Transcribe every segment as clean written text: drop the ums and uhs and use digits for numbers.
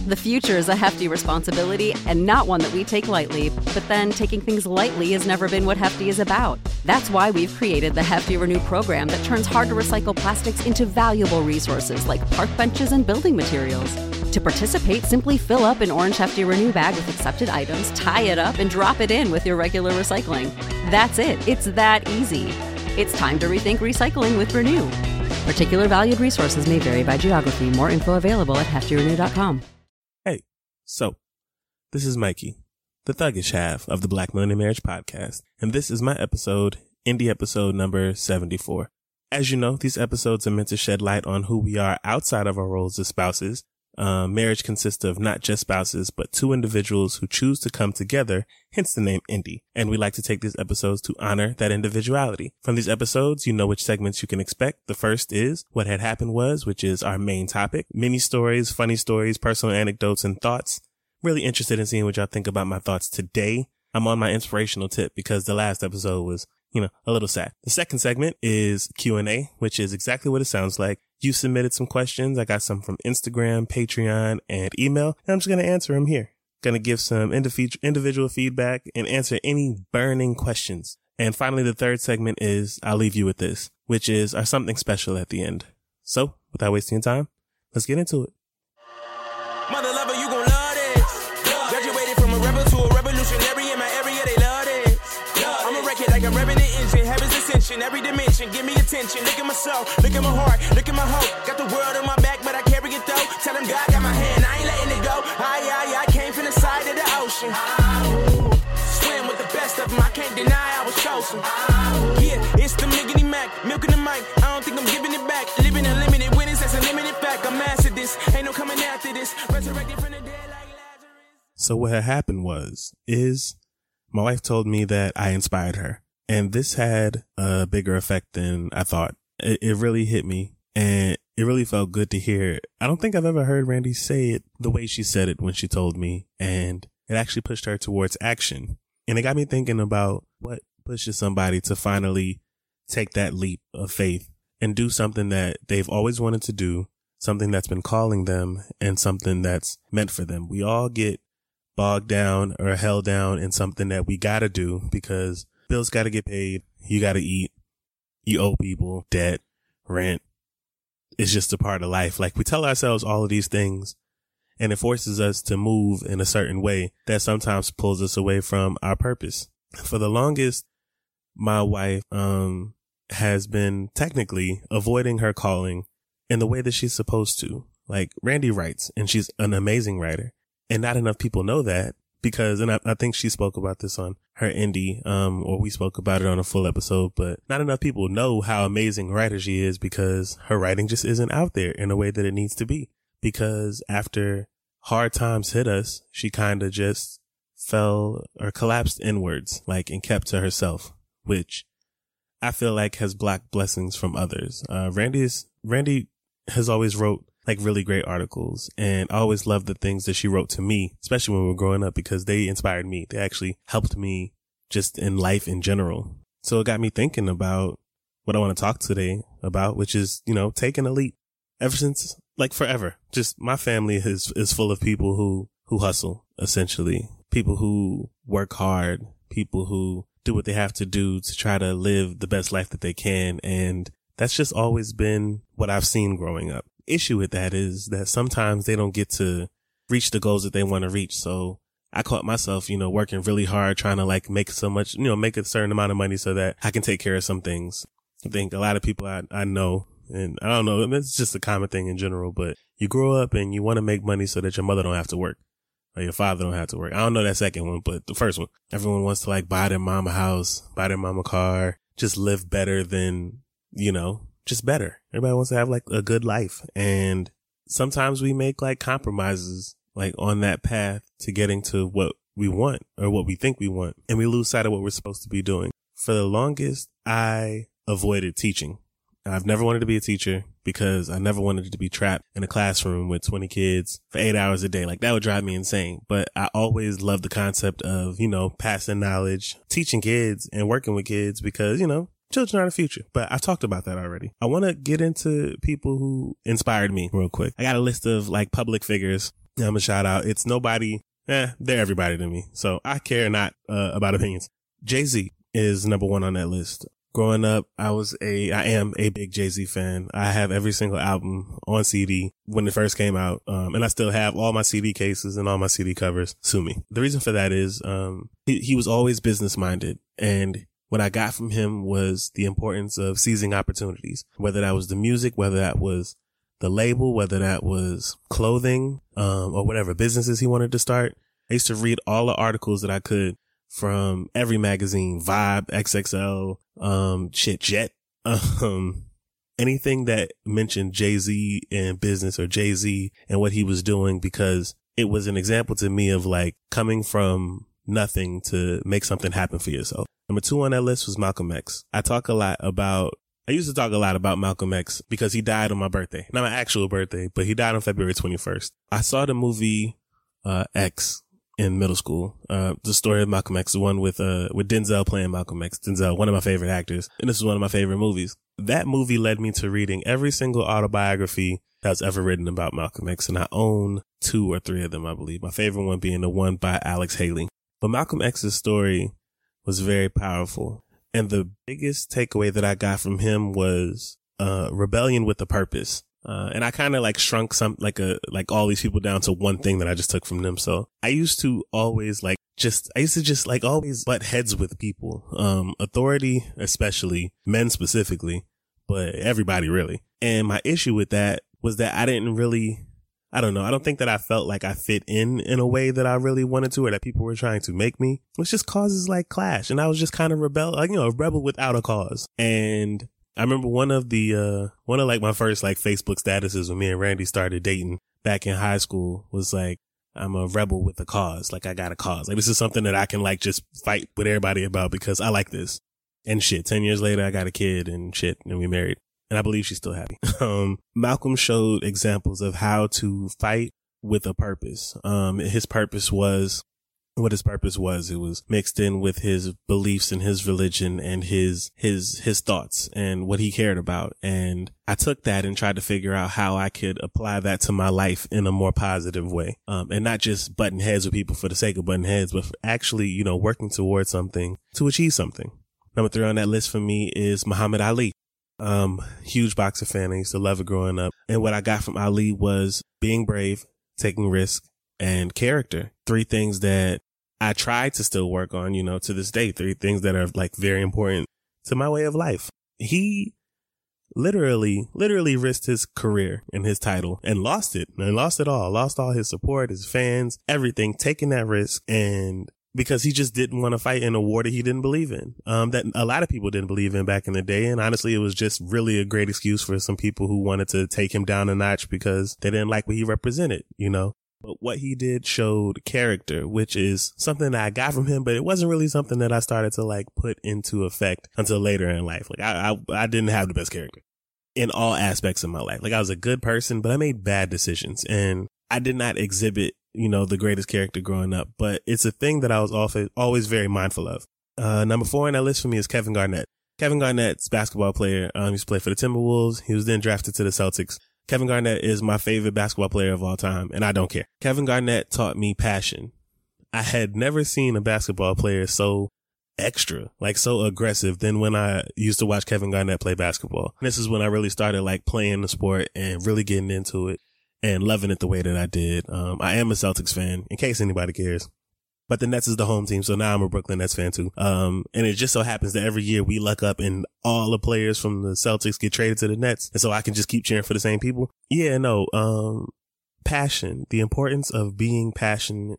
The future is a hefty responsibility and not one that we take lightly, but then taking things lightly has never been what Hefty is about. That's why we've created the Hefty Renew program that turns hard-to-recycle plastics into valuable resources like park benches and building materials. To participate, simply fill up an orange Hefty Renew bag with accepted items, tie it up, and drop it in with your regular recycling. That's it. It's that easy. It's time to rethink recycling with Renew. Particular valued resources may vary by geography. More info available at heftyrenew.com. Hey, so this is Mikey, the thuggish half of the Black Millennial Marriage Podcast, and this is my episode, indie episode number 74. As you know, these episodes are meant to shed light on who we are outside of our roles as spouses. Marriage consists of not just spouses, but two individuals who choose to come together, hence the name Indie. And we like to take these episodes to honor that individuality. From these episodes, you know which segments you can expect. The first is What Had Happened Was, which is our main topic. Mini stories, funny stories, personal anecdotes, and thoughts. Really interested in seeing what y'all think about my thoughts today. I'm on my inspirational tip because the last episode was, a little sad. The second segment is Q&A, which is exactly what it sounds like. You submitted some questions. I got some from Instagram, Patreon, and email, and I'm just going to answer them here. Going to give some individual feedback and answer any burning questions. And finally, the third segment is I'll leave you with this, which is our something special at the end. So, without wasting time, let's get into it. Mother lover, you gon' love this. Graduated from a rebel to a revolutionary in my area, they love this. I'm a wreck it like I'm revving the engine, heaven's ascension, every dimension, give me attention. Look at my soul, look at my heart, look at my hope. Got the world on my back, but I carry it though. Tell him God got my hand, I ain't letting it go. I came from the side of the ocean. Swim with the best of them, I can't deny I was chosen. Yeah, it's the Miggity Mac, milking the mic. I don't think I'm giving it back. Living unlimited winnings, that's a limited fact. I'm mastered this, ain't no coming after this. Resurrected from the dead like Lazarus. So what had happened is my wife told me that I inspired her. And this had a bigger effect than I thought. It really hit me, and it really felt good to hear. I don't think I've ever heard Randy say it the way she said it when she told me, and it actually pushed her towards action. And it got me thinking about what pushes somebody to finally take that leap of faith and do something that they've always wanted to do, something that's been calling them, and something that's meant for them. We all get bogged down or held down in something that we gotta do because bills gotta get paid, you gotta eat, you owe people, debt, rent. It's just a part of life. Like, we tell ourselves all of these things, and it forces us to move in a certain way that sometimes pulls us away from our purpose. For the longest, my wife has been technically avoiding her calling in the way that she's supposed to. Like, Randy writes, and she's an amazing writer. And not enough people know that because, and I think she spoke about this on her indie, or we spoke about it on a full episode, but not enough people know how amazing a writer she is because her writing just isn't out there in a way that it needs to be. Because after hard times hit us, she kind of just fell or collapsed inwards, and kept to herself, which I feel like has blocked blessings from others. Randy has always wrote really great articles, and I always loved the things that she wrote to me, especially when we were growing up, because they inspired me. They actually helped me just in life in general. So it got me thinking about what I want to talk today about, which is, taking a leap. Ever since, forever, just my family is full of people who hustle, essentially. People who work hard, people who do what they have to do to try to live the best life that they can. And that's just always been what I've seen growing up. Issue with that is that sometimes they don't get to reach the goals that they want to reach. So I caught myself, working really hard, trying to make so much, make a certain amount of money so that I can take care of some things. I think a lot of people I know, and I don't know, it's just a common thing in general, but you grow up and you want to make money so that your mother don't have to work or your father don't have to work. I don't know that second one, but the first one, everyone wants to buy their mama a house, buy their mama a car, just live better than, just better. Everybody wants to have a good life. And sometimes we make compromises on that path to getting to what we want or what we think we want. And we lose sight of what we're supposed to be doing. For the longest, I avoided teaching. I've never wanted to be a teacher because I never wanted to be trapped in a classroom with 20 kids for 8 hours a day. That would drive me insane. But I always loved the concept of, passing knowledge, teaching kids and working with kids because, children are the future, but I talked about that already. I want to get into people who inspired me real quick. I got a list of public figures I'm a shout out. It's nobody. They're everybody to me. So I care not about opinions. Jay-Z is number one on that list. Growing up, I am a big Jay-Z fan. I have every single album on CD when it first came out. And I still have all my CD cases and all my CD covers. Sue me. The reason for that is, he was always business minded. And what I got from him was the importance of seizing opportunities, whether that was the music, whether that was the label, whether that was clothing, or whatever businesses he wanted to start. I used to read all the articles that I could from every magazine, Vibe, XXL, Jet, anything that mentioned Jay-Z and business or Jay-Z and what he was doing, because it was an example to me of like coming from nothing to make something happen for yourself. Number 2 on that list was Malcolm X. I used to talk a lot about Malcolm X because he died on my birthday. Not my actual birthday, but he died on February 21st. I saw the movie, X in middle school. The story of Malcolm X, the one with Denzel playing Malcolm X. Denzel, one of my favorite actors. And this is one of my favorite movies. That movie led me to reading every single autobiography that was ever written about Malcolm X. And I own 2 or 3 of them, I believe. My favorite one being the one by Alex Haley. But Malcolm X's story was very powerful. And the biggest takeaway that I got from him was, rebellion with a purpose. And I kind of like shrunk like all these people down to one thing that I just took from them. So I used to always always butt heads with people, authority, especially men specifically, but everybody really. And my issue with that was that I don't think that I felt like I fit in a way that I really wanted to, or that people were trying to make me, which just causes like clash. And I was just kind of a rebel without a cause. And I remember one of my first like Facebook statuses when me and Randy started dating back in high school was like, I'm a rebel with a cause. Like I got a cause. Like this is something that I can like just fight with everybody about because I like this. And shit, 10 years later, I got a kid and shit, and we married. And I believe she's still happy. Malcolm showed examples of how to fight with a purpose. His purpose was what his purpose was. It was mixed in with his beliefs and his religion and his thoughts and what he cared about. And I took that and tried to figure out how I could apply that to my life in a more positive way. And not just butting heads with people for the sake of butting heads, but for actually, working towards something to achieve something. Number 3 on that list for me is Muhammad Ali. Huge boxer fan. I used to love it growing up. And what I got from Ali was being brave, taking risks, and character. 3 things that I try to still work on, to this day. 3 things that are like very important to my way of life. He literally risked his career and his title and lost it all, lost all his support, his fans, everything, taking that risk. And because he just didn't want to fight in a war that he didn't believe in, that a lot of people didn't believe in back in the day. And honestly, it was just really a great excuse for some people who wanted to take him down a notch because they didn't like what he represented, But what he did showed character, which is something that I got from him, but it wasn't really something that I started to like put into effect until later in life. Like I didn't have the best character in all aspects of my life. Like I was a good person, but I made bad decisions and I did not exhibit the greatest character growing up, but it's a thing that I was always very mindful of. Number 4 on that list for me is Kevin Garnett. Kevin Garnett's basketball player. He used to play for the Timberwolves. He was then drafted to the Celtics. Kevin Garnett is my favorite basketball player of all time, and I don't care. Kevin Garnett taught me passion. I had never seen a basketball player so extra, like so aggressive than when I used to watch Kevin Garnett play basketball. This is when I really started like playing the sport and really getting into it and loving it the way that I did. I am a Celtics fan, in case anybody cares. But the Nets is the home team, so now I'm a Brooklyn Nets fan too. And it just so happens that every year we luck up and all the players from the Celtics get traded to the Nets. And so I can just keep cheering for the same people. Yeah, no, passion, the importance of being passionate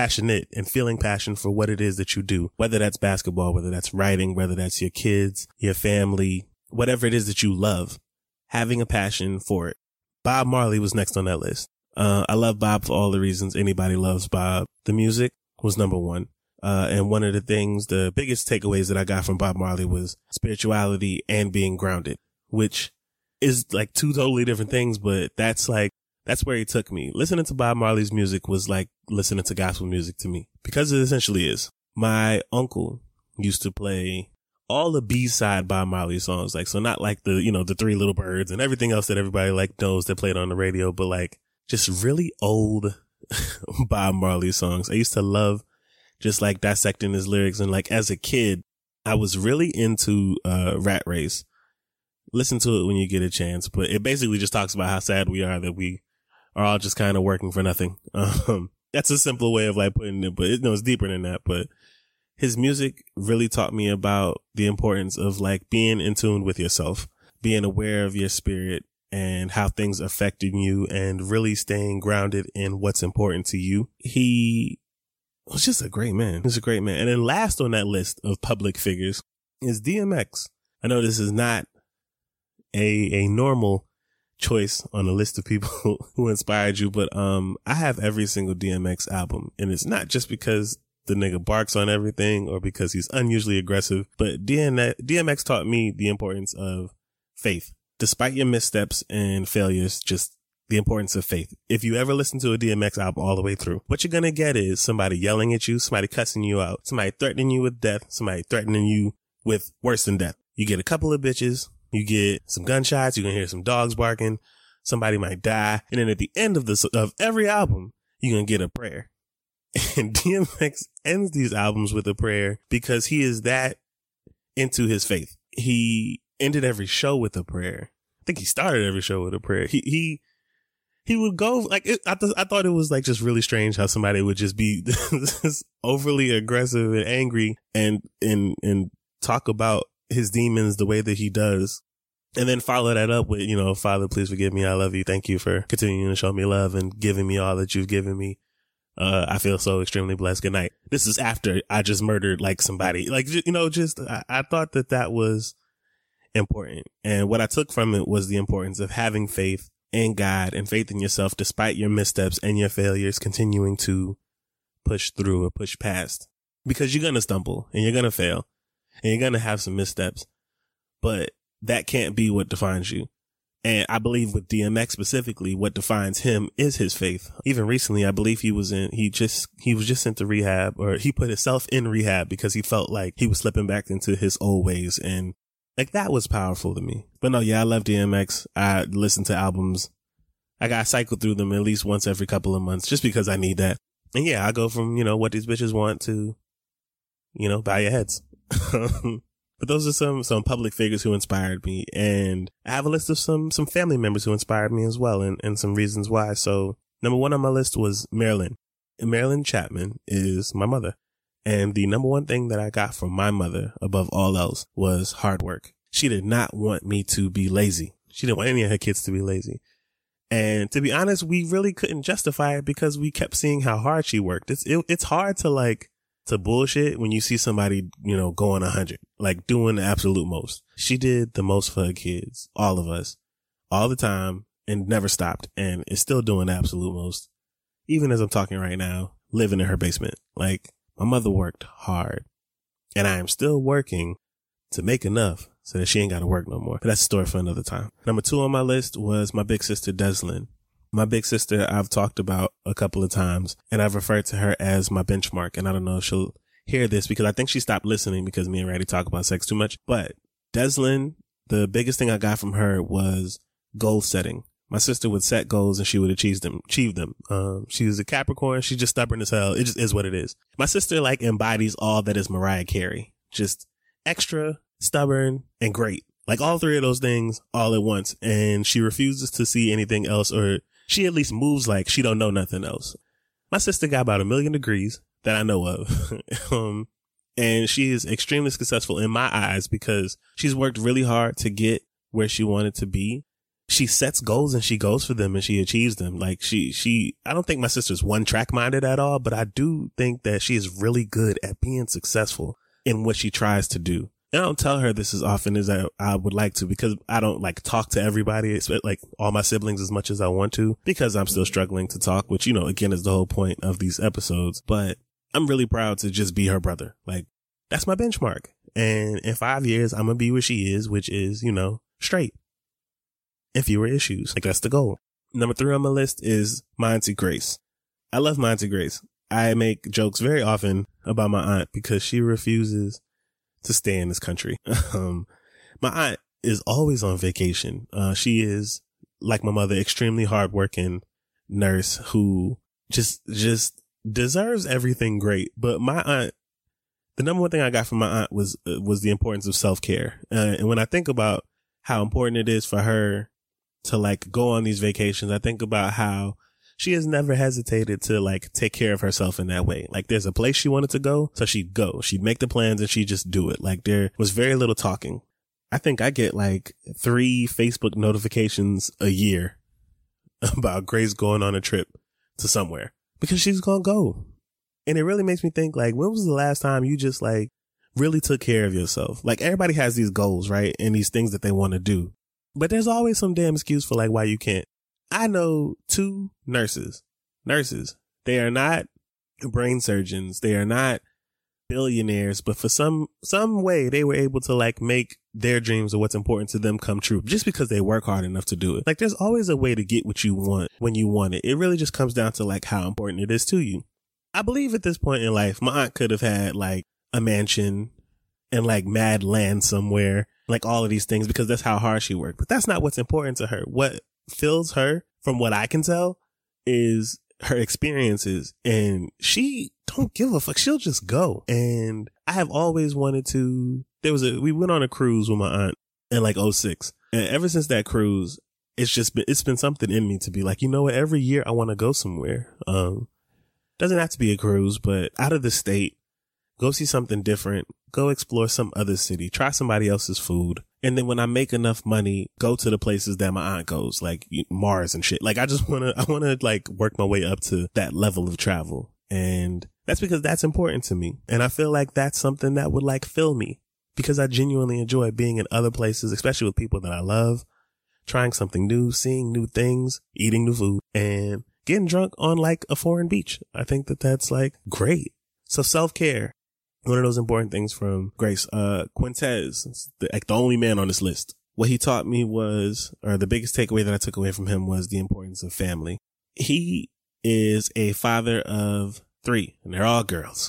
and feeling passion for what it is that you do, whether that's basketball, whether that's writing, whether that's your kids, your family, whatever it is that you love, having a passion for it. Bob Marley was next on that list. I love Bob for all the reasons anybody loves Bob. The music was number 1. And one of the biggest takeaways that I got from Bob Marley was spirituality and being grounded, which is like 2 totally different things, but that's where he took me. Listening to Bob Marley's music was like listening to gospel music to me, because it essentially is. My uncle used to play all the B-side Bob Marley songs, like, so not like the 3 Little Birds and everything else that everybody like knows that played on the radio, but like just really old Bob Marley songs. I used to love just like dissecting his lyrics. And like as a kid, I was really into Rat Race. Listen to it when you get a chance, but it basically just talks about how sad we are that we are all just kind of working for nothing. That's a simple way of like putting it, but it's deeper than that. But his music really taught me about the importance of like being in tune with yourself, being aware of your spirit and how things affected you, and really staying grounded in what's important to you. He was just a great man. He's a great man. And then last on that list of public figures is DMX. I know this is not a normal choice on a list of people who inspired you, but I have every single DMX album, and it's not just because the nigga barks on everything or because he's unusually aggressive, but DMX taught me the importance of faith. Despite your missteps and failures, just the importance of faith. If you ever listen to a DMX album all the way through, what you're going to get is somebody yelling at you, somebody cussing you out, somebody threatening you with death, somebody threatening you with worse than death. You get a couple of bitches, you get some gunshots, you're going to hear some dogs barking, somebody might die. And then at the end of every album, you're going to get a prayer. And DMX ends these albums with a prayer because he is that into his faith. He ended every show with a prayer. I think he started every show with a prayer. He would go like I thought it was like just really strange how somebody would just be this overly aggressive and angry and talk about his demons the way that he does, and then follow that up with, you know, Father, please forgive me. I love you. Thank you for continuing to show me love and giving me all that you've given me. I feel so extremely blessed. Good night. This is after I just murdered like somebody, like, you know, just I thought that was important. And what I took from it was the importance of having faith in God and faith in yourself, despite your missteps and your failures, continuing to push through or push past, because you're going to stumble and you're going to fail and you're going to have some missteps, but that can't be what defines you. And I believe with DMX specifically, what defines him is his faith. Even recently, I believe he was just sent to rehab, or he put himself in rehab because he felt like he was slipping back into his old ways. And like, that was powerful to me. But no, yeah, I love DMX. I listen to albums. I got cycled through them at least once every couple of months just because I need that. And yeah, I go from, you know, what these bitches want to, you know, bow your heads. But those are some public figures who inspired me. And I have a list of some family members who inspired me as well, and some reasons why. So number one on my list was Marilyn. And Marilyn Chapman is my mother. And the number one thing that I got from my mother above all else was hard work. She did not want me to be lazy. She didn't want any of her kids to be lazy. And to be honest, we really couldn't justify it because we kept seeing how hard she worked. It's hard to bullshit when you see somebody, you know, going 100, like doing the absolute most. She did the most for her kids, all of us, all the time, and never stopped, and is still doing the absolute most. Even as I'm talking right now, living in her basement. Like, my mother worked hard, and I am still working to make enough so that she ain't got to work no more. But that's a story for another time. Number two on my list was my big sister, Deslyn. My big sister, I've talked about a couple of times, and I've referred to her as my benchmark. And I don't know if she'll hear this because I think she stopped listening because me and Ratty talk about sex too much. But Deslyn, the biggest thing I got from her was goal setting. My sister would set goals and she would achieve them. She was a Capricorn. She's just stubborn as hell. It just is what it is. My sister like embodies all that is Mariah Carey. Just extra, stubborn, and great. Like all three of those things all at once. And she refuses to see anything else, or she at least moves like she don't know nothing else. My sister got about 1 million degrees that I know of. And she is extremely successful in my eyes because she's worked really hard to get where she wanted to be. She sets goals and she goes for them and she achieves them. Like I don't think my sister's one track minded at all, but I do think that she is really good at being successful in what she tries to do. And I don't tell her this as often as I would like to because I don't like talk to everybody, like all my siblings as much as I want to, because I'm still struggling to talk, which, you know, again, is the whole point of these episodes. But I'm really proud to just be her brother. Like, that's my benchmark. And in 5 years, I'm going to be where she is, which is, you know, straight. And fewer issues. Like, that's the goal. Number 3 on my list is my Auntie Grace. I love my Auntie Grace. I make jokes very often about my aunt because she refuses to stay in this country. My aunt is always on vacation. She is, like my mother, extremely hardworking nurse who just deserves everything great. But my aunt, the number one thing I got from my aunt was the importance of self-care. And when I think about how important it is for her to like go on these vacations, I think about how she has never hesitated to like take care of herself in that way. Like there's a place she wanted to go, so she'd go. She'd make the plans and she'd just do it. Like there was very little talking. I think I get like 3 Facebook notifications a year about Grace going on a trip to somewhere because she's going to go. And it really makes me think like, when was the last time you just like really took care of yourself? Like everybody has these goals, right? And these things that they want to do, but there's always some damn excuse for like why you can't. I know 2 nurses. They are not brain surgeons. They are not billionaires, but for some way they were able to like make their dreams of what's important to them come true just because they work hard enough to do it. Like there's always a way to get what you want when you want it. It really just comes down to like how important it is to you. I believe at this point in life, my aunt could have had like a mansion and like mad land somewhere, like all of these things, because that's how hard she worked. But that's not what's important to her. What fills her, from what I can tell, is her experiences, and she don't give a fuck. She'll just go. And I have always wanted to. We went on a cruise with my aunt in like 2006, and ever since that cruise, it's been something in me to be like, you know what? Every year I want to go somewhere. Doesn't have to be a cruise, but out of the state, go see something different, go explore some other city, try somebody else's food. And then when I make enough money, go to the places that my aunt goes, like Mars and shit. Like I want to like work my way up to that level of travel. And that's because that's important to me. And I feel like that's something that would like fill me, because I genuinely enjoy being in other places, especially with people that I love, trying something new, seeing new things, eating new food, and getting drunk on like a foreign beach. I think that that's like great. So self-care. One of those important things from Grace. Quintez, the only man on this list. What he taught me was, or the biggest takeaway that I took away from him was the importance of family. He is a father of 3, and they're all girls.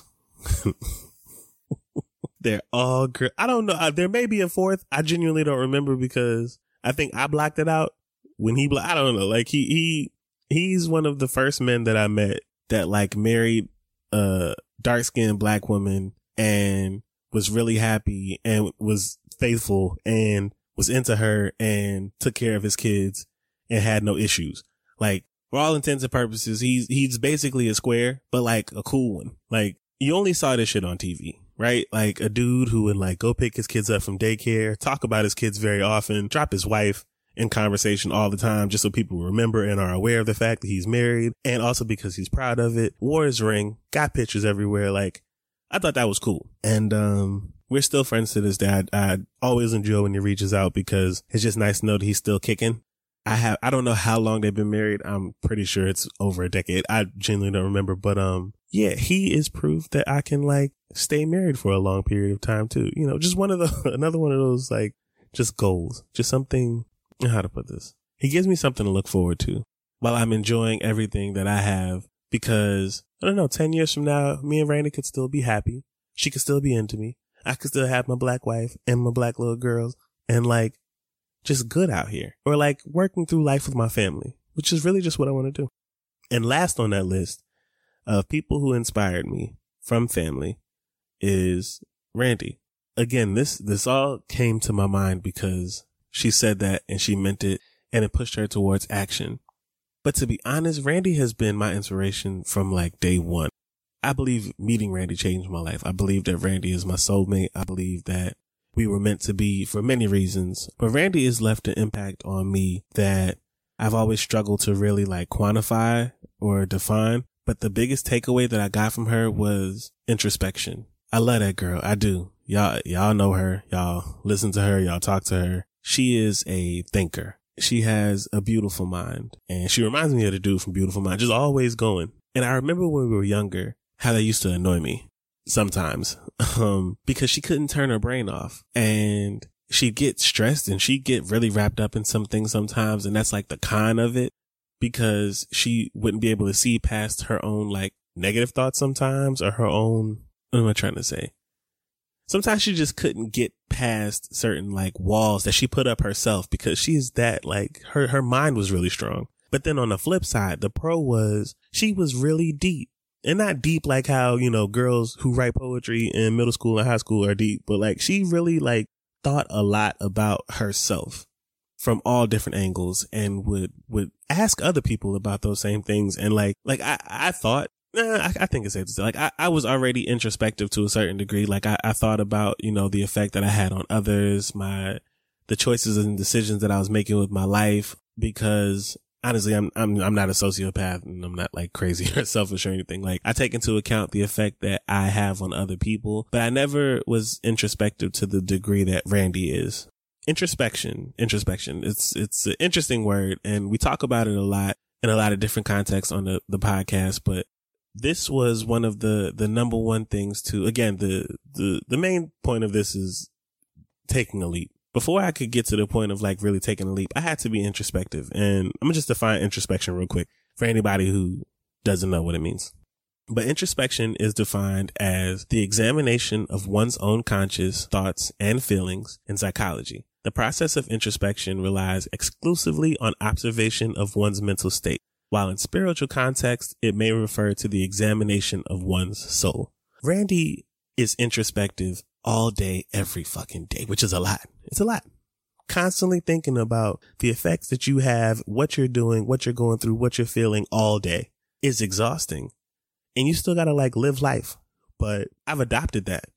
They're all girls. I don't know. There may be a 4th. I genuinely don't remember because I think I blocked it out when he I don't know. Like he's one of the first men that I met that like married a dark-skinned black woman and was really happy and was faithful and was into her and took care of his kids and had no issues. Like for all intents and purposes, he's basically a square, but like a cool one. Like you only saw this shit on TV, right? Like a dude who would like go pick his kids up from daycare, talk about his kids very often, drop his wife in conversation all the time just so people remember and are aware of the fact that he's married, and also because he's proud of it. Wore his ring, got pictures everywhere. Like I thought that was cool. And we're still friends to this day. I always enjoy when he reaches out because it's just nice to know that he's still kicking. I don't know how long they've been married. I'm pretty sure it's over a decade. I genuinely don't remember, but yeah, he is proof that I can like stay married for a long period of time too. You know, just another one of those like just goals, just something. How to put this? He gives me something to look forward to while I'm enjoying everything that I have, because I don't know, 10 years from now, me and Randy could still be happy. She could still be into me. I could still have my black wife and my black little girls and like just good out here, or like working through life with my family, which is really just what I want to do. And last on that list of people who inspired me from family is Randy. Again, this all came to my mind because she said that and she meant it, and it pushed her towards action. But to be honest, Randy has been my inspiration from like day one. I believe meeting Randy changed my life. I believe that Randy is my soulmate. I believe that we were meant to be for many reasons. But Randy has left an impact on me that I've always struggled to really like quantify or define. But the biggest takeaway that I got from her was introspection. I love that girl. I do. Y'all know her. Y'all listen to her. Y'all talk to her. She is a thinker. She has a beautiful mind, and she reminds me of the dude from Beautiful Mind, just always going. And I remember when we were younger, how that used to annoy me sometimes, because she couldn't turn her brain off, and she'd get stressed and she'd get really wrapped up in some things sometimes. And that's like the con of it, because she wouldn't be able to see past her own like negative thoughts sometimes, or her own, what am I trying to say? Sometimes she just couldn't get past certain like walls that she put up herself, because she's that like her mind was really strong. But then on the flip side, the pro was she was really deep. And not deep like how, you know, girls who write poetry in middle school and high school are deep, but like she really like thought a lot about herself from all different angles and would ask other people about those same things. And I thought, I think it's safe to say, like, I was already introspective to a certain degree. Like I thought about, you know, the effect that I had on others, the choices and decisions that I was making with my life, because honestly, I'm not a sociopath and I'm not like crazy or selfish or anything. Like I take into account the effect that I have on other people, but I never was introspective to the degree that Randy is. Introspection. It's an interesting word, and we talk about it a lot in a lot of different contexts on the podcast, but this was one of the number one things to, again, the main point of this is taking a leap. Before I could get to the point of like really taking a leap, I had to be introspective. And I'm going to just define introspection real quick for anybody who doesn't know what it means. But introspection is defined as the examination of one's own conscious thoughts and feelings in psychology. The process of introspection relies exclusively on observation of one's mental state, while in spiritual context, it may refer to the examination of one's soul. Randy is introspective all day, every fucking day, which is a lot. It's a lot. Constantly thinking about the effects that you have, what you're doing, what you're going through, what you're feeling all day is exhausting. And you still got to like live life. But I've adopted that.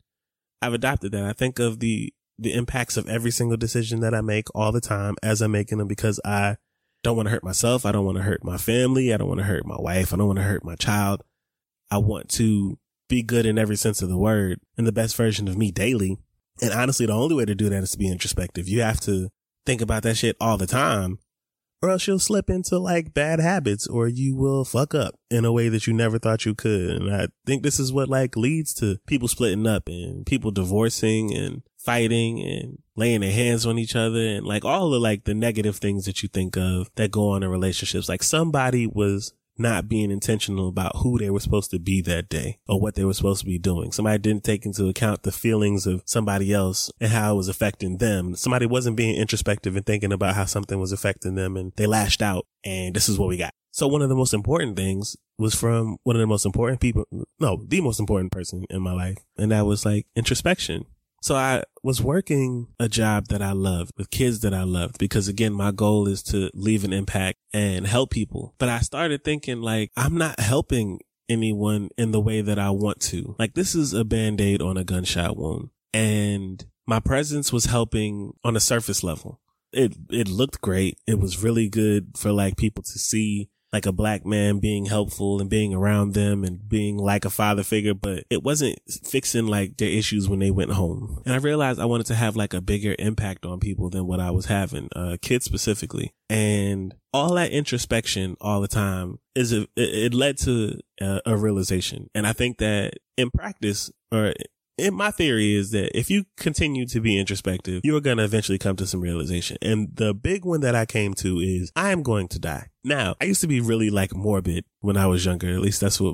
I think of the impacts of every single decision that I make all the time as I'm making them, because I don't want to hurt myself. I don't want to hurt my family. I don't want to hurt my wife. I don't want to hurt my child. I want to be good in every sense of the word and the best version of me daily. And honestly, the only way to do that is to be introspective. You have to think about that shit all the time, or else you'll slip into like bad habits, or you will fuck up in a way that you never thought you could. And I think this is what like leads to people splitting up and people divorcing and fighting and laying their hands on each other and like all the like the negative things that you think of that go on in relationships. Like somebody was not being intentional about who they were supposed to be that day or what they were supposed to be doing. Somebody didn't take into account the feelings of somebody else and how it was affecting them. Somebody wasn't being introspective and thinking about how something was affecting them, and they lashed out, and this is what we got. So one of the most important things was from one of the most important people, no, the most important person in my life. And that was like introspection. So I was working a job that I loved with kids that I loved, because again, my goal is to leave an impact and help people. But I started thinking like, I'm not helping anyone in the way that I want to. Like this is a Band-Aid on a gunshot wound, and my presence was helping on a surface level. It looked great. It was really good for like people to see like a black man being helpful and being around them and being like a father figure, but it wasn't fixing like their issues when they went home. And I realized I wanted to have like a bigger impact on people than what I was having, kids specifically. And all that introspection all the time it led to a realization. And I think that in practice, or my theory is that if you continue to be introspective, you're going to eventually come to some realization. And the big one that I came to is I am going to die. Now, I used to be really like morbid when I was younger. At least that's what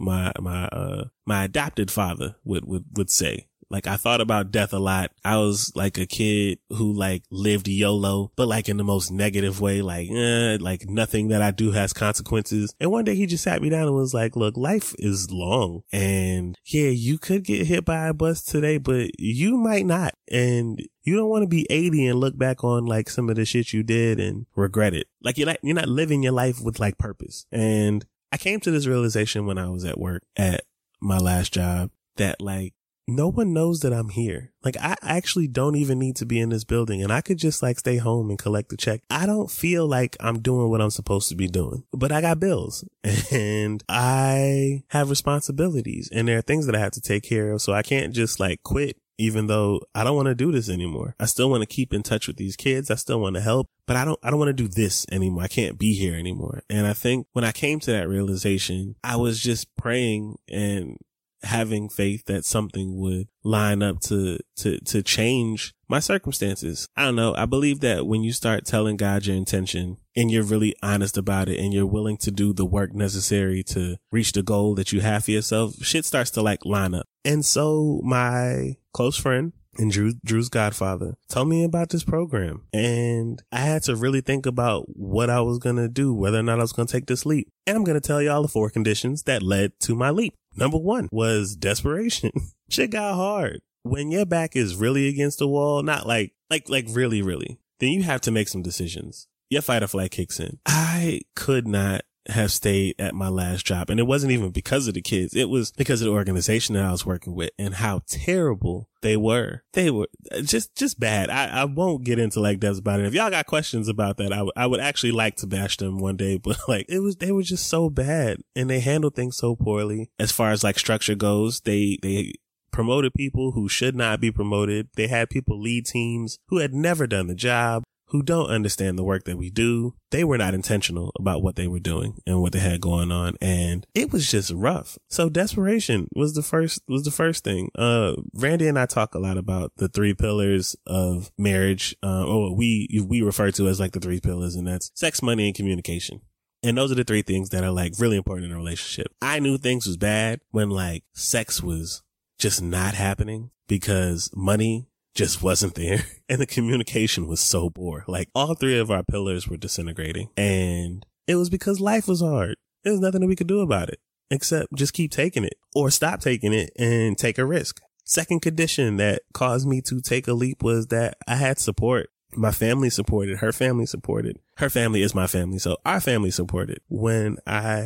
my adopted father would say. Like I thought about death a lot. I was like a kid who like lived YOLO, but like in the most negative way, like nothing that I do has consequences. And one day he just sat me down and was like, look, life is long, and yeah, you could get hit by a bus today, but you might not. And you don't want to be 80 and look back on like some of the shit you did and regret it. Like you're not living your life with like purpose. And I came to this realization when I was at work at my last job that like, no one knows that I'm here. Like I actually don't even need to be in this building, and I could just like stay home and collect the check. I don't feel like I'm doing what I'm supposed to be doing, but I got bills and I have responsibilities, and there are things that I have to take care of. So I can't just like quit, even though I don't want to do this anymore. I still want to keep in touch with these kids. I still want to help, but I don't want to do this anymore. I can't be here anymore. And I think when I came to that realization, I was just praying and having faith that something would line up to change my circumstances. I don't know. I believe that when you start telling God your intention and you're really honest about it and you're willing to do the work necessary to reach the goal that you have for yourself, shit starts to like line up. And so my close friend and Drew's godfather told me about this program. And I had to really think about what I was going to do, whether or not I was going to take this leap. And I'm going to tell y'all the 4 conditions that led to my leap. Number 1 was desperation. Shit got hard. When your back is really against the wall, not like really, really, then you have to make some decisions. Your fight or flight kicks in. I could not have stayed at my last job. And it wasn't even because of the kids. It was because of the organization that I was working with and how terrible they were. They were just bad. I won't get into like depths about it. If y'all got questions about that, I would actually like to bash them one day, but like they were just so bad and they handled things so poorly. As far as like structure goes, they promoted people who should not be promoted. They had people lead teams who had never done the job, who don't understand the work that we do. They were not intentional about what they were doing and what they had going on. And it was just rough. So desperation was the first thing. Randy and I talk a lot about the 3 pillars of marriage, or we refer to as like the 3 pillars, and that's sex, money, and communication. And those are the 3 things that are like really important in a relationship. I knew things was bad when like sex was just not happening because money just wasn't there. And the communication was so poor. Like all 3 of our pillars were disintegrating. And it was because life was hard. There was nothing that we could do about it except just keep taking it or stop taking it and take a risk. Second condition that caused me to take a leap was that I had support. My family supported, her family supported. Her family is my family. So our family supported. When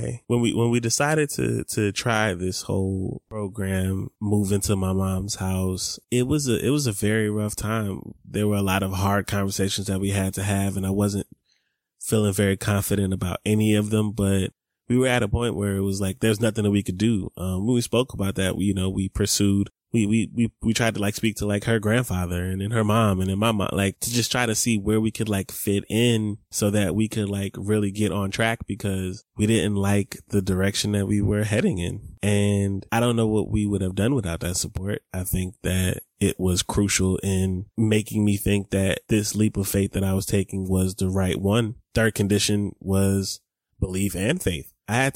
we decided to try this whole program, move into my mom's house, it was a very rough time. There were a lot of hard conversations that we had to have, and I wasn't feeling very confident about any of them, but we were at a point where it was like, there's nothing that we could do. When we spoke about that, we pursued, we tried to like speak to like her grandfather and then her mom and then my mom, like to just try to see where we could like fit in so that we could like really get on track, because we didn't like the direction that we were heading in. And I don't know what we would have done without that support. I think that it was crucial in making me think that this leap of faith that I was taking was the right one. Third condition was belief and faith. I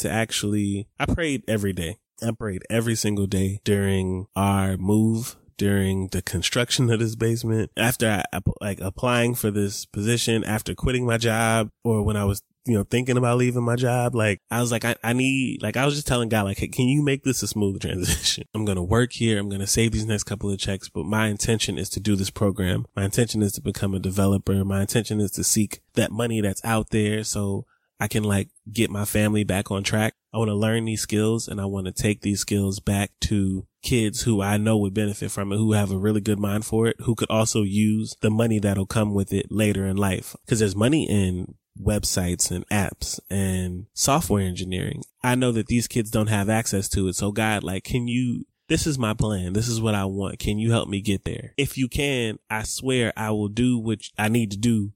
prayed every day. I prayed every single day during our move, during the construction of this basement, after applying for this position, after quitting my job, or when I was, thinking about leaving my job. Like, I was like, I was just telling God, like, hey, can you make this a smooth transition? I'm going to work here. I'm going to save these next couple of checks, but my intention is to do this program. My intention is to become a developer. My intention is to seek that money that's out there so I can like get my family back on track. I want to learn these skills, and I want to take these skills back to kids who I know would benefit from it, who have a really good mind for it, who could also use the money that'll come with it later in life. Because there's money in websites and apps and software engineering. I know that these kids don't have access to it. So God, like, this is my plan. This is what I want. Can you help me get there? If you can, I swear I will do what I need to do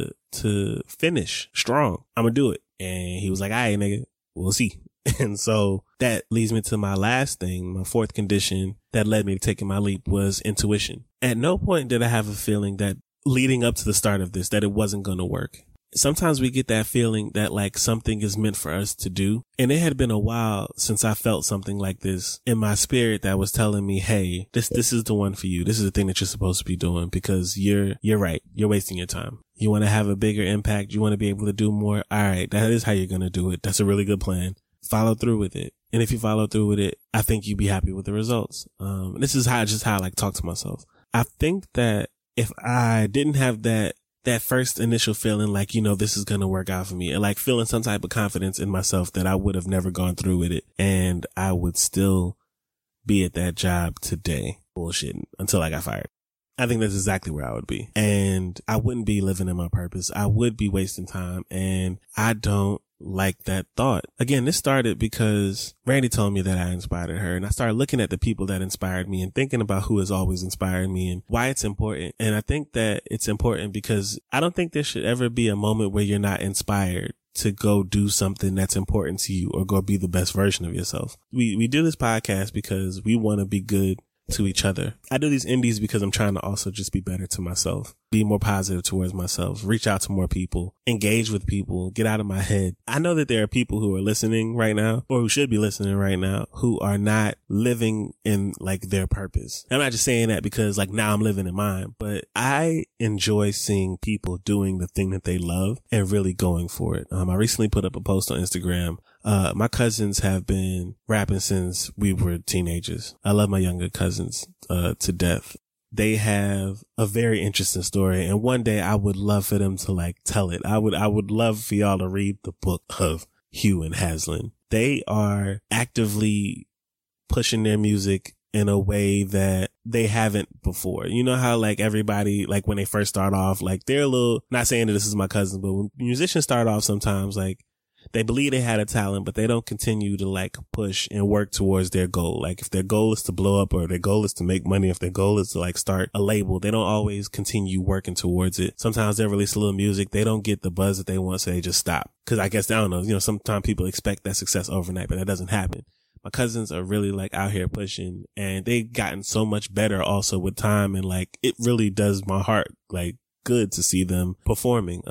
to finish strong. I'm gonna do it. And he was like, all right, nigga, we'll see. And so that leads me to my last thing. My 4th condition that led me to taking my leap was intuition. At no point did I have a feeling that leading up to the start of this, that it wasn't going to work. Sometimes we get that feeling that like something is meant for us to do. And it had been a while since I felt something like this in my spirit that was telling me, hey, this is the one for you. This is the thing that you're supposed to be doing, because you're right. You're wasting your time. You want to have a bigger impact. You want to be able to do more. All right. That is how you're going to do it. That's a really good plan. Follow through with it. And if you follow through with it, I think you'd be happy with the results. This is how I like talk to myself. I think that if I didn't have that first initial feeling like, this is going to work out for me, and like feeling some type of confidence in myself, that I would have never gone through with it. And I would still be at that job today, bullshitting, until I got fired. I think that's exactly where I would be. And I wouldn't be living in my purpose. I would be wasting time. And I don't like that thought. Again, this started because Randy told me that I inspired her, and I started looking at the people that inspired me and thinking about who has always inspired me and why it's important. And I think that it's important because I don't think there should ever be a moment where you're not inspired to go do something that's important to you or go be the best version of yourself. We do this podcast because we want to be good to each other. I do these indies because I'm trying to also just be better to myself, be more positive towards myself, reach out to more people, engage with people, get out of my head. I know that there are people who are listening right now, or who should be listening right now, who are not living in like their purpose. I'm not just saying that because like now I'm living in mine, but I enjoy seeing people doing the thing that they love and really going for it. I recently put up a post on Instagram. My cousins have been rapping since we were teenagers. I love my younger cousins, to death. They have a very interesting story. And one day I would love for them to like tell it. I would love for y'all to read the book of Hugh and Haslin. They are actively pushing their music in a way that they haven't before. You know how like everybody, like when they first start off, like they're a little, not saying that this is my cousin, but when musicians start off sometimes like they believe they had a talent, but they don't continue to like push and work towards their goal. Like if their goal is to blow up or their goal is to make money, if their goal is to like start a label, they don't always continue working towards it. Sometimes they release a little music. They don't get the buzz that they want, so they just stop. Cause I guess, I don't know, you know, sometimes people expect that success overnight, but that doesn't happen. My cousins are really like out here pushing, and they've gotten so much better also with time. And like, it really does my heart like good to see them performing.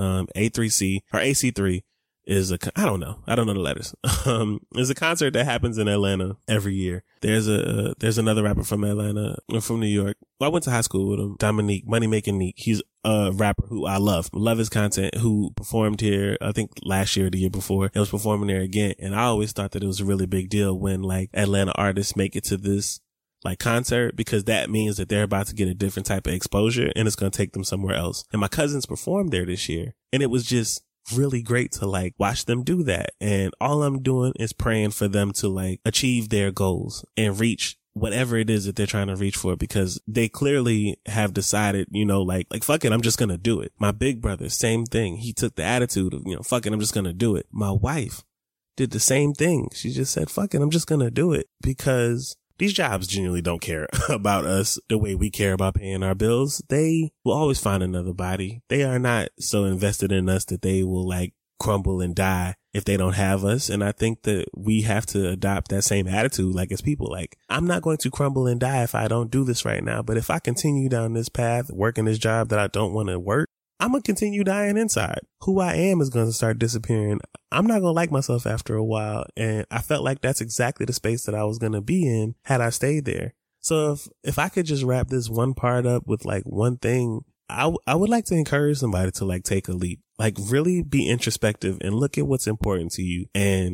A3C or AC3 is I don't know the letters. It's a concert that happens in Atlanta every year. There's another rapper from Atlanta, from New York. Well, I went to high school with him, Dominique, Money Making Neek. He's a rapper who I love his content, who performed here, I think last year or the year before, and was performing there again. And I always thought that it was a really big deal when like Atlanta artists make it to this like concert, because that means that they're about to get a different type of exposure and it's going to take them somewhere else. And my cousins performed there this year, and it was just really great to like watch them do that. And all I'm doing is praying for them to like achieve their goals and reach whatever it is that they're trying to reach for, because they clearly have decided, you know, like fuck it, I'm just going to do it. My big brother, same thing. He took the attitude of, you know, fuck it, I'm just going to do it. My wife did the same thing. She just said, fuck it, I'm just going to do it, because these jobs genuinely don't care about us the way we care about paying our bills. They will always find another body. They are not so invested in us that they will like crumble and die if they don't have us. And I think that we have to adopt that same attitude, like as people, like I'm not going to crumble and die if I don't do this right now. But if I continue down this path, working this job that I don't want to work, I'm going to continue dying inside. Who I am is going to start disappearing. I'm not going to like myself after a while. And I felt like that's exactly the space that I was going to be in had I stayed there. So if I could just wrap this one part up with like one thing, I would like to encourage somebody to like take a leap, like really be introspective and look at what's important to you, and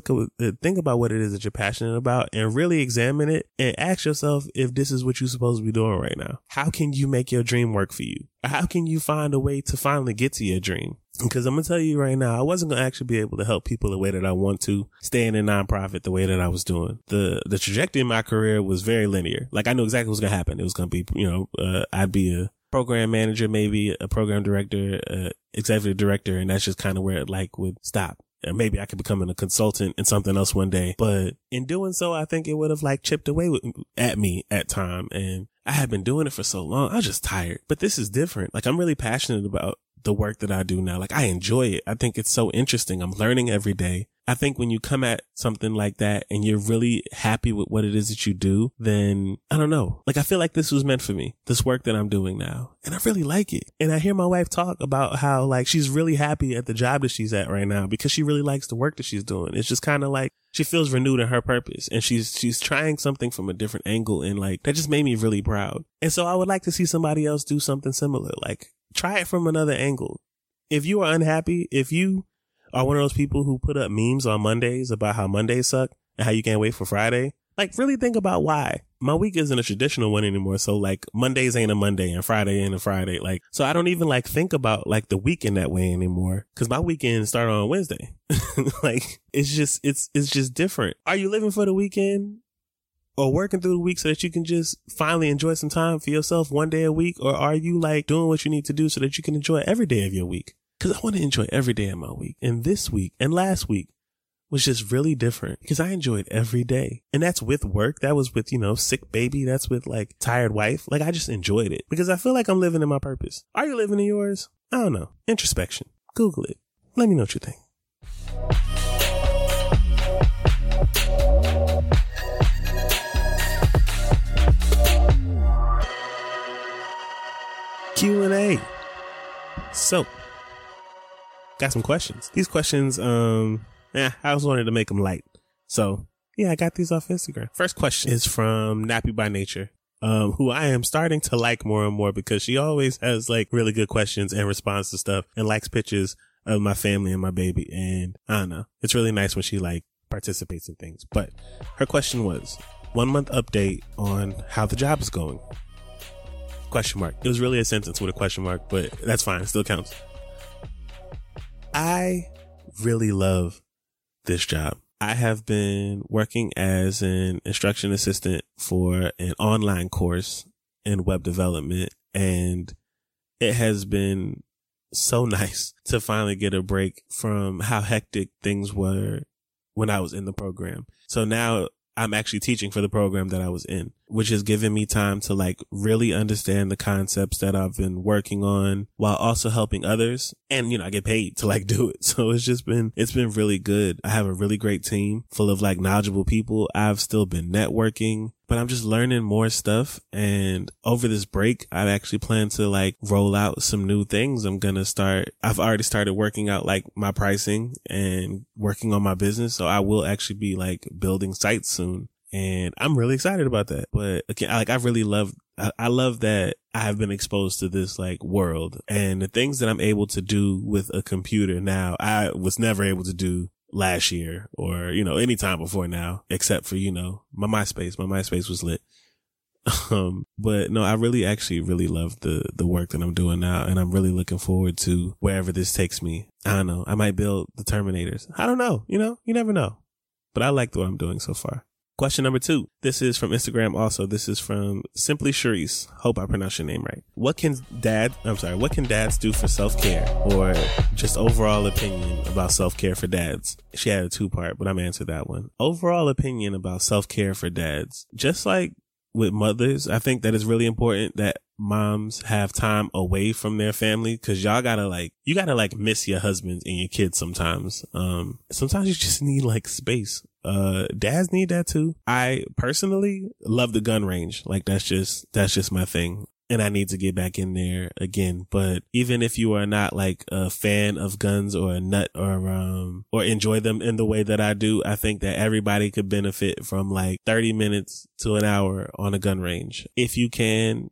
think about what it is that you're passionate about, and really examine it and ask yourself if this is what you're supposed to be doing right now. How can you make your dream work for you? How can you find a way to finally get to your dream? Because I'm going to tell you right now, I wasn't going to actually be able to help people the way that I want to, stay in a nonprofit the way that I was doing. The trajectory in my career was very linear. Like I knew exactly what was going to happen. It was going to be, you know, I'd be a program manager, maybe a program director, executive director, and that's just kind of where it like would stop. And maybe I could become a consultant in something else one day. But in doing so, I think it would have like chipped away at me at time. And I had been doing it for so long. I was just tired. But this is different. Like I'm really passionate about the work that I do now. Like I enjoy it. I think it's so interesting. I'm learning every day. I think when you come at something like that and you're really happy with what it is that you do, then I don't know. Like I feel like this was meant for me, this work that I'm doing now. And I really like it. And I hear my wife talk about how like she's really happy at the job that she's at right now because she really likes the work that she's doing. It's just kind of like she feels renewed in her purpose, and she's trying something from a different angle. And like that just made me really proud. And so I would like to see somebody else do something similar. Like try it from another angle. If you are unhappy, if you are one of those people who put up memes on Mondays about how Mondays suck and how you can't wait for Friday, like really think about why. My week isn't a traditional one anymore. So like Mondays ain't a Monday and Friday ain't a Friday. Like, so I don't even like think about like the weekend that way anymore, because my weekend start on Wednesday. Like it's just different. Are you living for the weekend or working through the week so that you can just finally enjoy some time for yourself one day a week? Or are you like doing what you need to do so that you can enjoy every day of your week? Because I want to enjoy every day of my week. And this week and last week was just really different because I enjoyed every day. And that's with work. That was with, you know, sick baby. That's with like tired wife. Like I just enjoyed it because I feel like I'm living in my purpose. Are you living in yours? I don't know. Introspection. Google it. Let me know what you think. So, got some questions. These questions, I was wanted to make them light. So, yeah, I got these off Instagram. First question is from Nappy by Nature, who I am starting to like more and more because she always has like really good questions and responds to stuff and likes pictures of my family and my baby. And I don't know, it's really nice when she like participates in things. But her question was 1 month update on how the job is going. Question mark. It was really a sentence with a question mark, but that's fine. It still counts. I really love this job. I have been working as an instruction assistant for an online course in web development, and it has been so nice to finally get a break from how hectic things were when I was in the program. So now I'm actually teaching for the program that I was in, which has given me time to like really understand the concepts that I've been working on while also helping others. And, you know, I get paid to like do it. So it's been really good. I have a really great team full of like knowledgeable people. I've still been networking, but I'm just learning more stuff. And over this break, I actually plan to like roll out some new things. I've already started working out like my pricing and working on my business. So I will actually be like building sites soon. And I'm really excited about that. But again, I love that I have been exposed to this like world and the things that I'm able to do with a computer now, I was never able to do last year or, you know, any time before now, except for, you know, my MySpace. My MySpace was lit. But no, I really love the work that I'm doing now. And I'm really looking forward to wherever this takes me. I don't know. I might build the Terminators. I don't know. You know, you never know, but I like what I'm doing so far. Question number 2. This is from Instagram also. This is from Simply Charisse. Hope I pronounced your name right. What can dads do for self-care or just overall opinion about self-care for dads? She had a 2-part, but I'm gonna answer that one. Overall opinion about self-care for dads. Just like with mothers, I think that it's really important that moms have time away from their family because you gotta miss your husband and your kids sometimes. Sometimes you just need like space. Dads need that too. I personally love the gun range. Like that's just my thing. And I need to get back in there again. But even if you are not like a fan of guns or a nut or enjoy them in the way that I do, I think that everybody could benefit from like 30 minutes to an hour on a gun range. If you can,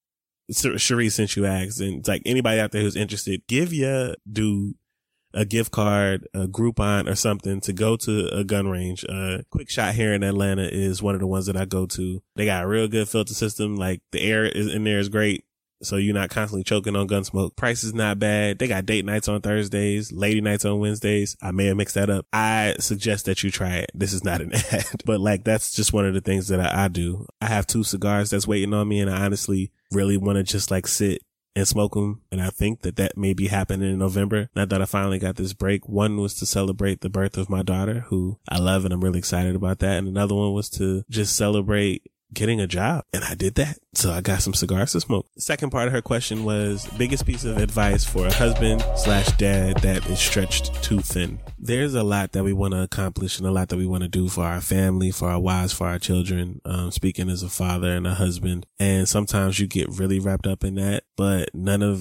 Cherie, since you asked, and it's like anybody out there who's interested, give your dude a gift card, a Groupon or something to go to a gun range. Quick Shot here in Atlanta is one of the ones that I go to. They got a real good filter system. Like the air is in there is great. So you're not constantly choking on gun smoke. Price is not bad. They got date nights on Thursdays, lady nights on Wednesdays. I may have mixed that up. I suggest that you try it. This is not an ad, but like that's just one of the things that I do. I have 2 cigars that's waiting on me and I honestly really want to just like sit and smoke them. And I think that may be happening in November. Now that I finally got this break, one was to celebrate the birth of my daughter, who I love and I'm really excited about that. And another one was to just celebrate getting a job. And I did that. So I got some cigars to smoke. The second part of her question was biggest piece of advice for a husband/dad that is stretched too thin. There's a lot that we want to accomplish and a lot that we want to do for our family, for our wives, for our children. Speaking as a father and a husband. And sometimes you get really wrapped up in that, but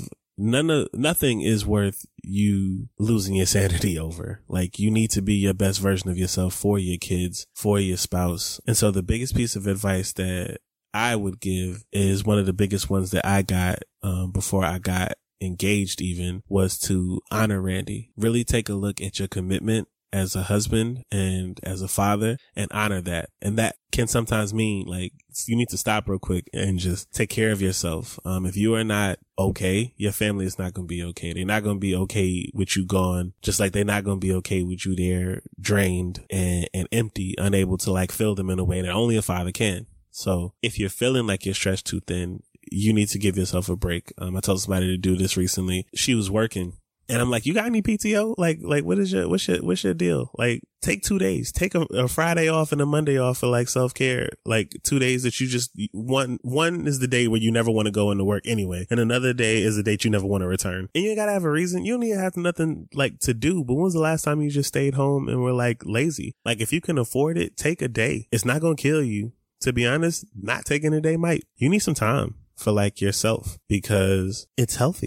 nothing is worth you losing your sanity over. Like you need to be your best version of yourself for your kids, for your spouse. And so the biggest piece of advice that I would give is one of the biggest ones that I got, before I got engaged even, was to honor Randy. Really take a look at your commitment as a husband and as a father and honor that. And that can sometimes mean like you need to stop real quick and just take care of yourself. If you are not okay, your family is not going to be okay. They're not going to be okay with you gone, just like they're not going to be okay with you there drained and empty, unable to like fill them in a way that only a father can. So if you're feeling like you're stretched too thin, you need to give yourself a break. I told somebody to do this recently. She was working. And I'm like, you got any PTO? Like, what's your deal? Like, take 2 days, take a Friday off and a Monday off for like self-care, like 2 days that you just, one is the day where you never want to go into work anyway. And another day is the date you never want to return. And you gotta have a reason. You don't even have nothing like to do. But when was the last time you just stayed home and were like lazy? Like, if you can afford it, take a day. It's not going to kill you. To be honest, not taking a day might. You need some time for like yourself because it's healthy.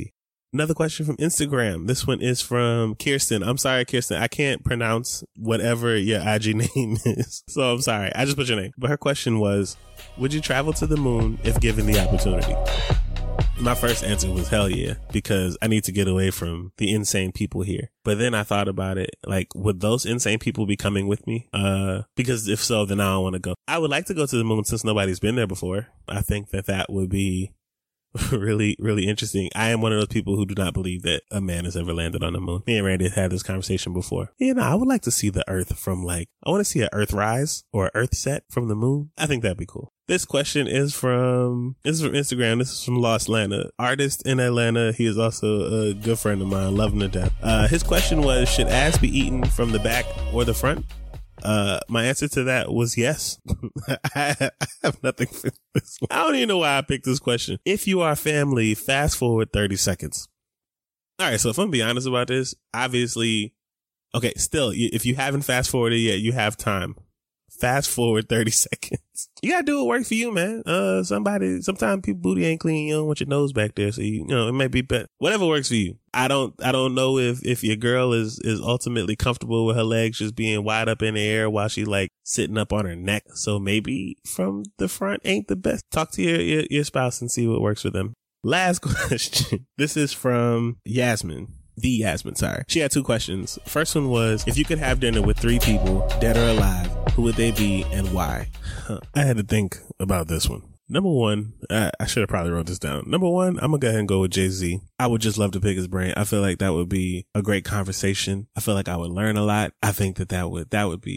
Another question from Instagram. This one is from Kirsten. I'm sorry, Kirsten. I can't pronounce whatever your IG name is. So I'm sorry. I just put your name. But her question was, would you travel to the moon if given the opportunity? My first answer was hell yeah, because I need to get away from the insane people here. But then I thought about it, like, would those insane people be coming with me? Because if so, then I don't want to go. I would like to go to the moon since nobody's been there before. I think that would be really, really interesting. I am one of those people who do not believe that a man has ever landed on the moon. Me and Randy had this conversation before. I would like to see the Earth from I want to see an Earth rise or an Earth set from the moon. I think that'd be cool. This question is from Instagram. This is from Lost Lana, artist in Atlanta. He is also a good friend of mine. Love him to death. His question was, should ass be eaten from the back or the front? My answer to that was yes. I have nothing for this one. I don't even know why I picked this question. If you are family, fast forward 30 seconds. All right. So if I'm being honest about this, obviously, okay, still, if you haven't fast forwarded yet, you have time. Fast forward 30 seconds. You gotta do what works for you, man. Sometimes people booty ain't clean. You don't want your nose back there. So, it may be better. Whatever works for you. I don't know if your girl is ultimately comfortable with her legs just being wide up in the air while she sitting up on her neck. So maybe from the front ain't the best. Talk to your spouse and see what works for them. Last question. This is from Yasmin. Sorry. She had two questions. First one was, if you could have dinner with 3 people, dead or alive, who would they be and why? I had to think about this one. Number one, I should have probably wrote this down. Number one, I'm gonna go ahead and go with Jay-Z. I would just love to pick his brain. I feel like that would be a great conversation. I feel like I would learn a lot. I think that would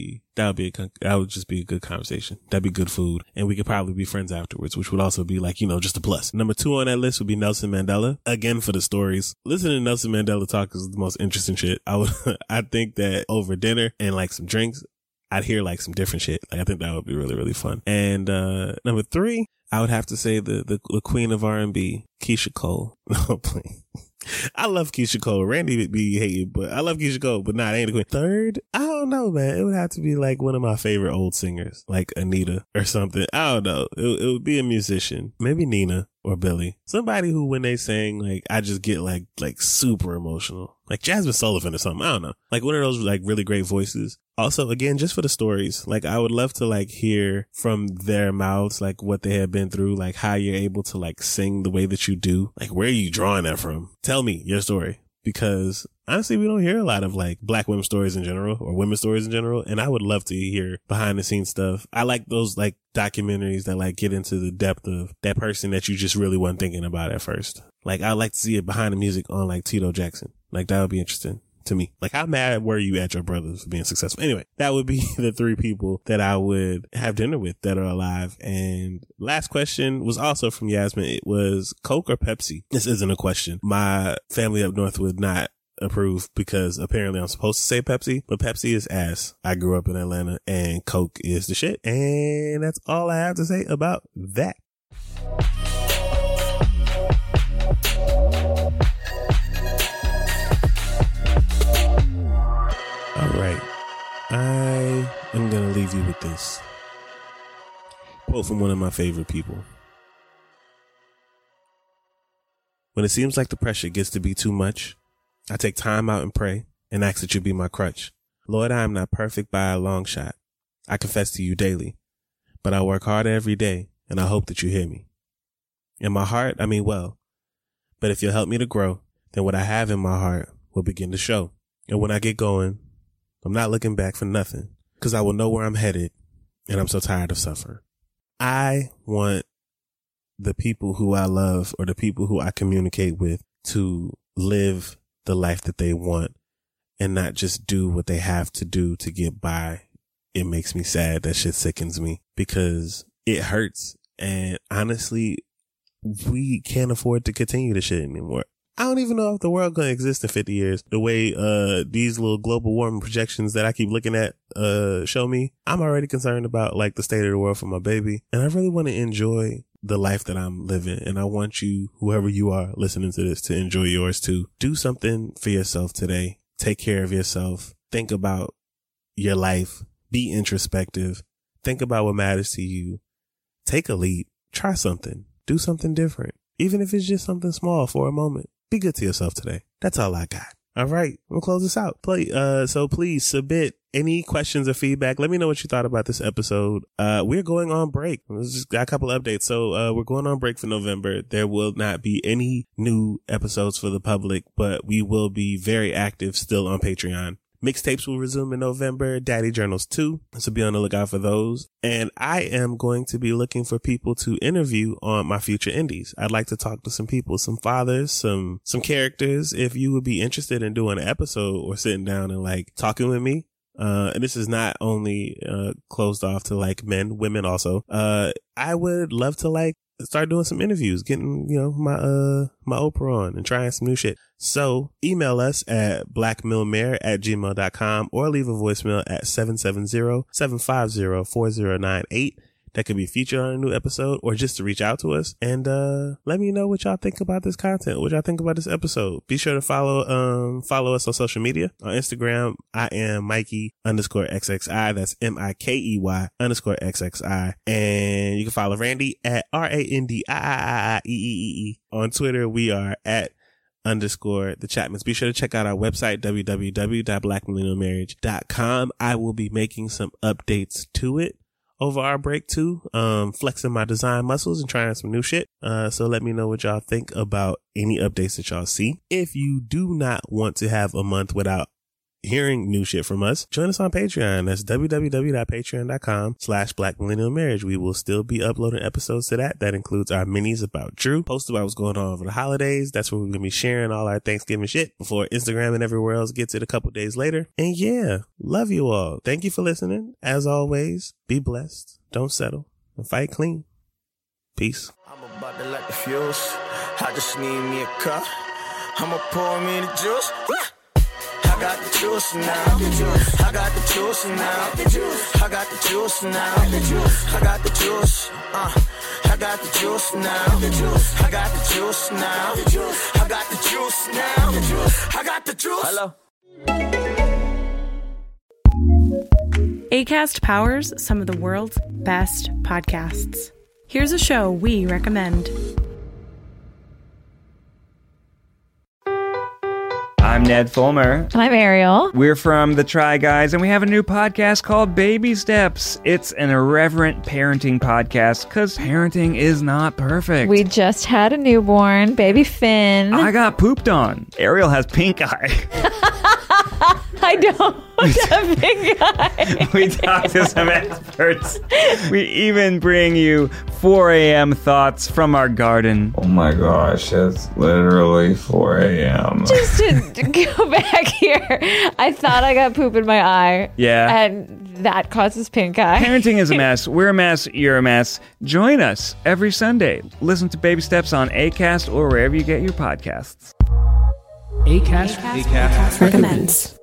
just be a good conversation. That'd be good food. And we could probably be friends afterwards, which would also be just a plus. Number 2 on that list would be Nelson Mandela. Again, for the stories. Listening to Nelson Mandela talk is the most interesting shit. I think that over dinner and some drinks, I'd hear some different shit. I think that would be really, really fun. And, number 3, I would have to say the queen of R&B, Keisha Cole. No, please. I love Keisha Cole. Randy would be hating, but I love Keisha Cole, but it ain't the queen. Third, I don't know, man. It would have to be one of my favorite old singers, like Anita or something. I don't know. It would be a musician. Maybe Nina or Billy. Somebody who, when they sing, I just get super emotional. Like Jasmine Sullivan or something. I don't know. One of those really great voices. Also, again, just for the stories, I would love to hear from their mouths, what they have been through, how you're able to sing the way that you do. Where are you drawing that from? Tell me your story, because honestly, we don't hear a lot of black women stories in general or women's stories in general. And I would love to hear behind the scenes stuff. I like those documentaries that get into the depth of that person that you just really weren't thinking about at first. I like to see it behind the music on Tito Jackson. That would be interesting to me. How mad were you at your brothers for being successful? Anyway, that would be the 3 people that I would have dinner with that are alive. And last question was also from Yasmin. It was Coke or Pepsi? This isn't a question. My family up north would not approve because apparently I'm supposed to say Pepsi, but Pepsi is ass. I grew up in Atlanta and Coke is the shit. And that's all I have to say about that. All right. I am going to leave you with this quote from one of my favorite people. When it seems like the pressure gets to be too much, I take time out and pray and ask that you be my crutch. Lord, I am not perfect by a long shot. I confess to you daily, but I work hard every day and I hope that you hear me. In my heart, I mean well, but if you'll help me to grow, then what I have in my heart will begin to show. And when I get going, I'm not looking back for nothing, because I will know where I'm headed, and I'm so tired of suffering. I want the people who I love or the people who I communicate with to live the life that they want and not just do what they have to do to get by. It makes me sad. That shit sickens me because it hurts. And honestly, we can't afford to continue this shit anymore. I don't even know if the world gonna exist in 50 years. The way these little global warming projections that I keep looking at show me, I'm already concerned about the state of the world for my baby. And I really want to enjoy the life that I'm living. And I want you, whoever you are listening to this, to enjoy yours too. Do something for yourself today. Take care of yourself. Think about your life. Be introspective. Think about what matters to you. Take a leap. Try something. Do something different. Even if it's just something small for a moment. Be good to yourself today. That's all I got. All right, we'll close this out. So please submit any questions or feedback. Let me know what you thought about this episode. We're going on break. Just got a couple updates. So we're going on break for November. There will not be any new episodes for the public, but we will be very active still on Patreon. Mixtapes will resume in November. Daddy Journals 2. So be on the lookout for those. And I am going to be looking for people to interview on my future indies. I'd like to talk to some people, some fathers, some characters. If you would be interested in doing an episode or sitting down and like talking with me. And this is not only, closed off to like men, women also. I would love to like start doing some interviews, getting, my Oprah on and trying some new shit. So email us at blackmillmayor@gmail.com or leave a voicemail at 770-750-4098. That could be featured on a new episode or just to reach out to us and, let me know what y'all think about this content, what y'all think about this episode. Be sure to follow us on social media. On Instagram, I am Mikey_XXI. That's MIKEY_XXI. And you can follow Randy at RANDIIIEEE. On Twitter, we are at _the Chapmans. Be sure to check out our website, www.blackmillennialmarriage.com. I will be making some updates to it over our break too, flexing my design muscles and trying some new shit. So let me know what y'all think about any updates that y'all see. If you do not want to have a month without hearing new shit from us, join us on Patreon. That's www.patreon.com/blackmillennialmarriage. We will still be uploading episodes to that. That includes our minis about Drew, post about what's going on over the holidays. That's where we're going to be sharing all our Thanksgiving shit before Instagram and everywhere else gets it a couple days later. And yeah, love you all. Thank you for listening. As always, be blessed. Don't settle and fight clean. Peace. I'm about to light the fuse. I just need me a cup. I'ma pour me the juice. I got the juice now. I got the juice now. I got the juice now. I got the juice. I got the juice now. I got the juice now. I got the juice now. I got the juice. Hello. Acast powers some of the world's best podcasts. Here's a show we recommend. I'm Ned Fulmer. And I'm Ariel. We're from The Try Guys, and we have a new podcast called Baby Steps. It's an irreverent parenting podcast, because parenting is not perfect. We just had a newborn, baby Finn. I got pooped on. Ariel has pink eye. I don't have pink eye. We talk to some experts. We even bring you 4 a.m. thoughts from our garden. Oh my gosh, it's literally 4 a.m. Just to go back here, I thought I got poop in my eye. Yeah. And that causes pink eye. Parenting is a mess. We're a mess. You're a mess. Join us every Sunday. Listen to Baby Steps on Acast or wherever you get your podcasts. Acast recommends.